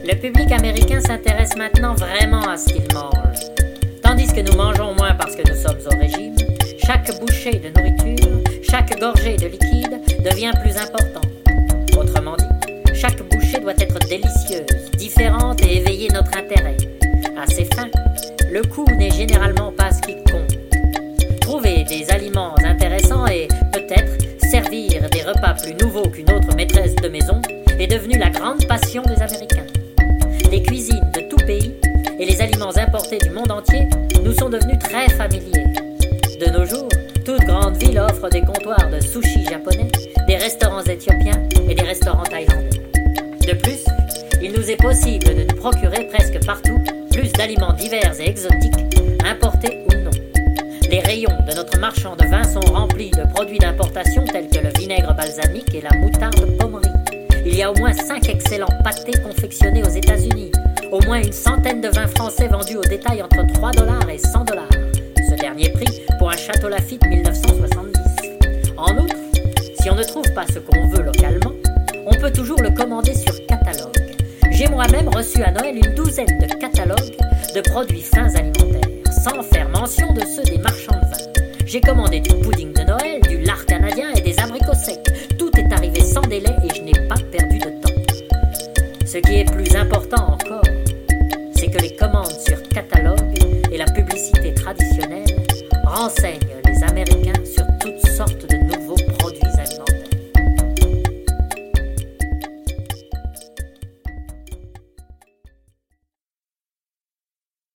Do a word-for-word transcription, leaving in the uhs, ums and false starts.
Le public américain s'intéresse maintenant vraiment à ce qu'il mange. Tandis que nous mangeons moins parce que nous sommes au régime, chaque bouchée de nourriture, chaque gorgée de liquide devient plus importante. Autrement dit, chaque bouchée doit être délicieuse, différente et éveiller notre intérêt. À ces fins, le coût n'est généralement pas ce qui compte. Trouver des aliments intéressants et, peut-être, servir des repas plus nouveaux qu'une autre maîtresse de maison est devenu la grande passion des Américains. Les cuisines de tout pays et les aliments importés du monde entier nous sont devenus très familiers. De nos jours, toute grande ville offre des comptoirs de sushi japonais, des restaurants éthiopiens et des restaurants thaïlandais. De plus, il nous est possible de nous procurer presque partout plus d'aliments divers et exotiques, importés ou non. Les rayons de notre marchand de vin sont remplis de produits d'importation tels que le vinaigre balsamique et la moutarde pommerie. Il y a au moins cinq excellents pâtés confectionnés aux États-Unis, au moins une centaine de vins français vendus au détail entre trois dollars et cent dollars. Ce dernier prix pour un Château Lafite mille neuf cent soixante-dix. En outre, si on ne trouve pas ce qu'on veut localement, on peut toujours le commander sur catalogue. J'ai moi-même reçu à Noël une douzaine de catalogues de produits fins alimentaires, sans faire mention de ceux des marchands de vin. J'ai commandé du pudding de Noël, du lard canadien et des abricots secs. Tout est arrivé sans délai et je n'ai pas perdu de temps. Ce qui est plus important encore, c'est que les commandes sur catalogue et la publicité traditionnelle renseignent